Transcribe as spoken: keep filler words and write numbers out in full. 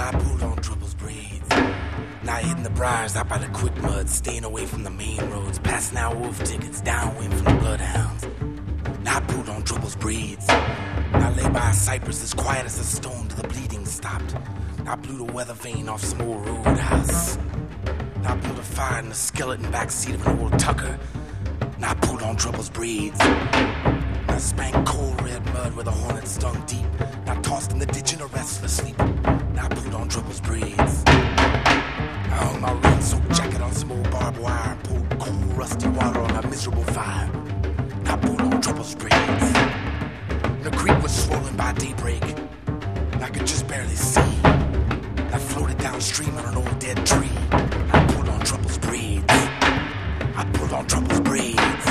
I pulled on Trouble's braids. Now hitting the briars out by the quick mud, staying away from the main roads, passing out wolf tickets, downwind from the bloodhounds. Now I pulled on Trouble's braids. Now lay by a cypress as quiet as a stone till the bleeding stopped. Now I blew the weather vane off some old roadhouse. Now I built a fire in the skeleton backseat of an old Tucker. Now I pulled on Trouble's braids. Now I spanked cold red mud where the hornet stung deep. Now I tossed in the ditch in a restless sleep. Now I pulled on Trouble's braids. I hung my rain-soaked jacket on some old barbed wire and poured cold, rusty water on a miserable fire. Now I pulled on Trouble's braids. The creek was swollen by daybreak, and I could just barely see. I floated downstream on an old dead tree. I pulled on Trouble's braids. I pulled on Trouble's braids.